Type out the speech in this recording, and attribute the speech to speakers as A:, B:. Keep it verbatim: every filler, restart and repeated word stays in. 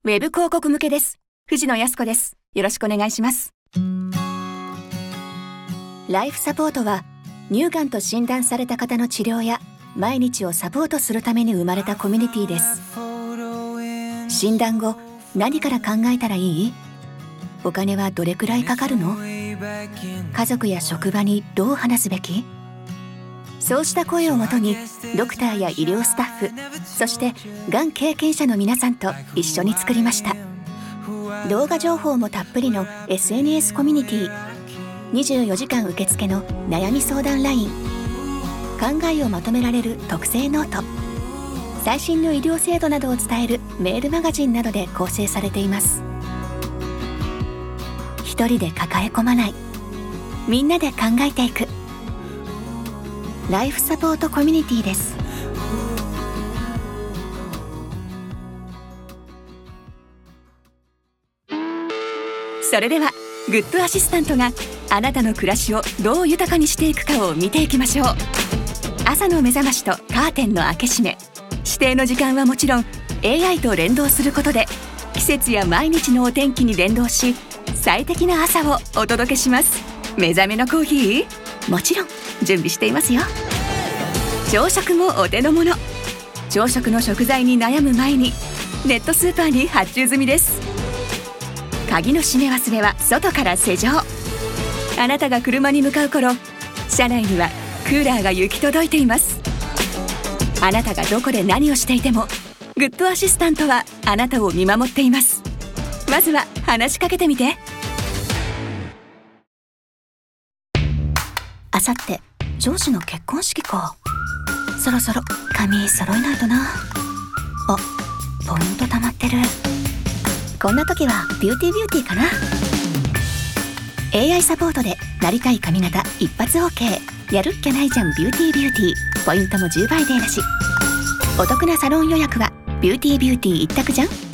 A: ウェブ広告向けです。藤野靖子です。よろしくお願いします。ライフサポートは、乳がんと診断された方の治療や毎日をサポートするために生まれたコミュニティです。診断後、何から考えたらいい？お金はどれくらいかかるの？家族や職場にどう話すべき？そうした声をもとに、ドクターや医療スタッフ、そしてがん経験者の皆さんと一緒に作りました。動画情報もたっぷりの エスエヌエス コミュニティ、にじゅうよじかん受付の悩み相談ライン、考えをまとめられる特製ノート、最新の医療制度などを伝えるメールマガジンなどで構成されています。一人で抱え込まない、みんなで考えていくライフサポートコミュニティです。それではグッドアシスタントがあなたの暮らしをどう豊かにしていくかを見ていきましょう。朝の目覚ましとカーテンの開け閉め、指定の時間はもちろん エーアイ と連動することで、季節や毎日のお天気に連動し、最適な朝をお届けします。目覚めのコーヒー、もちろん準備していますよ。朝食もお手の物。朝食の食材に悩む前にネットスーパーに発注済みです。鍵の閉め忘れは外から施錠。あなたが車に向かう頃、車内にはクーラーが行き届いています。あなたがどこで何をしていても、グッドアシスタントはあなたを見守っています。まずは話しかけてみて。あさって上司の結婚式か。そろそろ髪揃えないとな。あ、ポイント貯まってる。こんな時はビューティービューティーかな。 エーアイ サポートでなりたい髪型一発 OK。 やるっきゃないじゃんビューティービューティー。ポイントもじゅうばいでらし。お得なサロン予約はビューティービューティー一択じゃん。